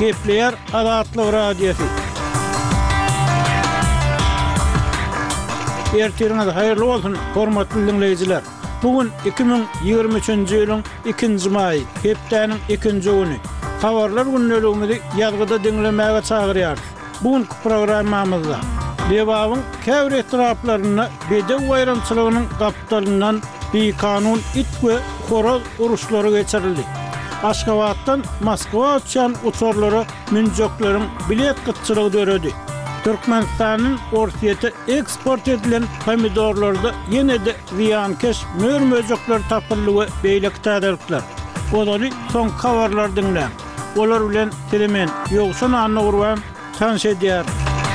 Kepler Azatlyk Radiosu. Ertirňiz haýyrly bolsun, hormatly dinleýijiler. Bugün 2023-nji ýylyň 2-nji maý, hepdeniň 2-nji güni. Habarlar günnäligimizi ýazgyda dinlemäge çagyrýar. Bugünkü programmamyzda Lebawyň käbir etraplaryna bedew bayramçylygynyň gapdalyndan beýkanun it we horoz uruşlary geçirildi. Aşgabatdan Moskwa uçan uçurlary münjoklaryň bilet gytçylygy döredi. Türkmenistanyň ortaýety eksport edilen pomidorlarda ýene-de ziýankeş mörmözekler tapylýy beýlek täderlikler. Olary soň habarlar dinlän. Olar bilen telemen ýogşan anna urwan tanış edýär.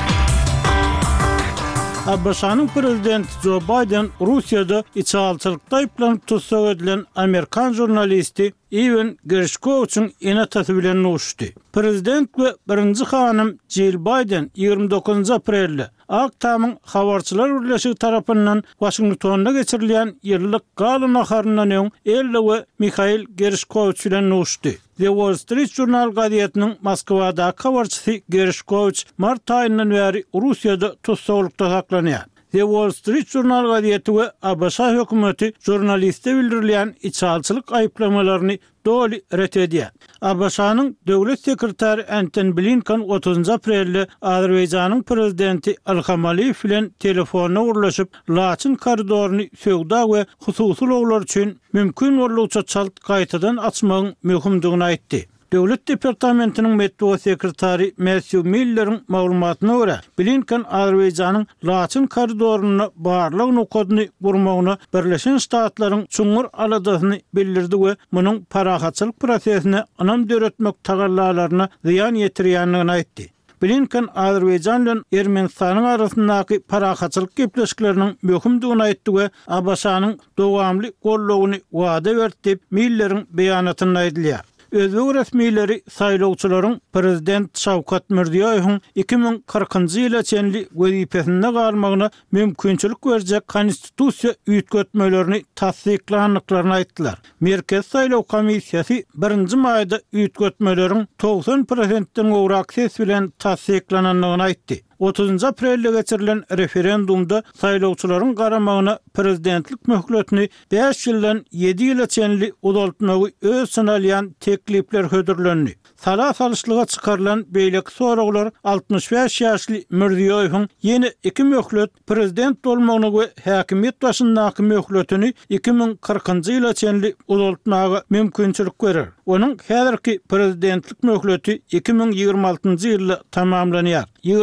Abbaşanyň prezidenti Joe Biden Russiýada içalçylykda aýplanyp tutsak edilen Amerikan jurnalisti Evan Gershkowiçiň enatası bilen uçdy. Prezident we birinji hanım Jill Biden 29 aprelde Aktamyň habarçylar birleşigi tarapyndan Washingtonda geçirilýän ýyllyk gala naharynyň öň Ella we Mikhail Gershkowiç bilen uçdy. The Wall Street Journal gazetynyň Moskwada habarçysy Gershkowiç mart aýyndan beri Russiýada tutsaklikda saklanýar. The Wall Street Journal gazeti we ABC hökümeti jurnaliste bildirilýän içalçylyk aýplamalaryny doly ret edýär. ABC-nyň döwlet sekretary Antony Blinken 30 aprelde Azerbaýjanyň prezidenti Ilham Aliýew bilen telefonna urlaşyp Laçyn koridoruny söwda we hususy loglar üçin mümkin bolýança çalt gaýtadan açmagyň möhümdigini aýtdy. Döwlet departamentiniň medeniýet sekretary Matthew Miller'ın maglumatyna görä, Blinken Azerbaýjanyň Laçyn koridoruny barlyk nukatyny gurmagyna Birleşen Ştatlaryň çuňur aladasyny bildirdi we munyň parahatçylyk prosesine anam döretmek tagallalaryna ziýan ýetirýänligini aýtdy. Blinken Azerbaýjan bilen Ermenistanyň arasyndaky parahatçylyk gepleşikleriniň möhümdigini aýtdy we ABC-nyň dowamly gollawyny wada berdi, Miller'ın beýanatyny aýdylýar. Özbek resmiýetleri saýlawçylaryň prezident Şawkat Mirziýowyň 2040-njy ýyla çenli wezipesinde galmagyna mümkinçilik berjek konstitusiýa üýtgetmelerini tasdiklandyklaryny aýtdylar. Merkez saýlaw komissiýasy 1-nji maýda üýtgetmeleriň 90%-den gowrak ses bilen tasdiklananlygyny aýtdy. 30 aprelde geçirilen referendumda saýlawçylaryň garamagyna prezidentlik möhletini 5 ýyldan 7 ýyla çenli uzaltmagy öz synalýan teklipler hödürlendi. Sala salışlyga çykarylan beýlek soraglar 65 ýaşly Mirziýowyň ýene 2 möhlet prezident bolmagyny we häkimiýet başyndaky möhletini 2040-njy ýyla çenli uzaltmagy mümkinçilik berer. Onuň häzirki prezidentlik möhleti 2026-njy ýylda tamamlanýar.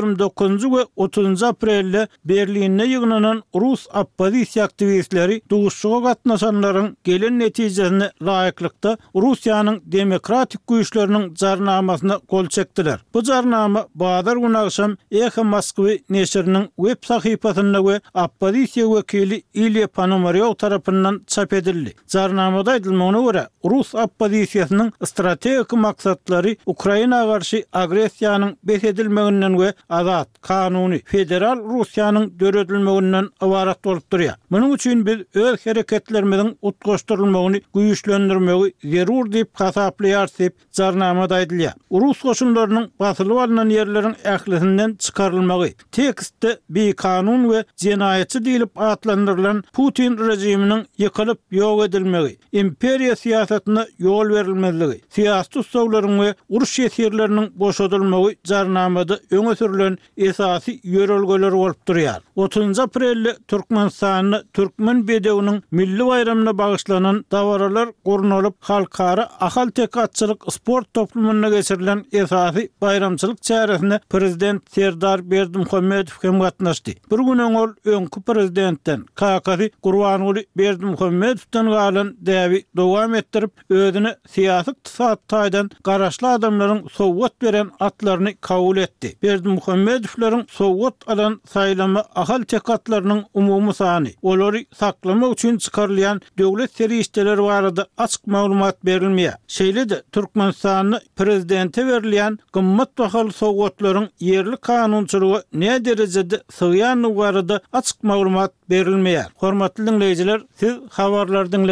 29 ve 30 aprelde Berlinde ýygnanan Rus oppozisiýa aktivistleri duguşçuga gatnaşanlaryň gelen netijesine laýyklykda Russiýanyň demokratik güýçleriniň jarnamasyna gol çekdiler. Bu jarnama bazar günü akşam Echo Moskwy neşriniň web sahypasyna we oppozisiýa wekili Ilya Ponomaryow tarapyndan çap edildi. Jarnamada aýdylmagyna görä, Rus oppozisiýasynyň strategik maksatlary Ukraina garşy agresiýanyň besedilmeginden we azat, kanuny, federal Russiýanyň döredilmeginden ibarat bolup durýar. Munyň üçin biz öz hereketlerimiziň utgaşdyrylmagyny güýçlendirmegi zerur diýip hasaplaýar diýip jarnamada aýdylýar. Rus goşunlarynyň basylyp alynan ýerleriň ählisinden çykarylmagy, tekstde beýkanun we jenaýetçi diýilip atlandyrylan Putin rejiminiň ýykylyp ýok edilmegi, imperiýa siýasatyna ýol berilmezligi, siýasy tutsaglaryň we uruş ýetirleriniň boşadylmagy jarnamada öňe sürülen esasy ýörelgeler bolup durýar. 30 aprelde Türkmenistanyň türkmen bedewiniň milli bayramyna bagyşlanan dawaralar gurnulyp halkara ahal tekatçylyk sport toplumuna geçirilen esasy bayramçylyk çäresine prezident Serdar Berdimuhammedow hem gatnaşdy. Bir gün ol öňkü prezidentden Kakasy Gurbanuly Berdimuhammedowdan galan däwi dowam etdirip özüne siýasy taýdan garaşly adamlaryň sowgat beren atlaryny kabul etdi. Berdimuhammedowlaryň sowgat alan saýlama ahal tekatlarynyň umumy sany, olary saklamak üçin çykarylýan döwlet serişdeleri barada açyk maglumat berilmeýär. Şeýle-de Türkmenistanyň prezidente berilýän gymmat bahaly sowgatlaryň ýerli kanunçylygy ne derejede sığýanlygy barada açyk maglumat berilmeýär. Hormatly dinleýijiler, siz habarlardan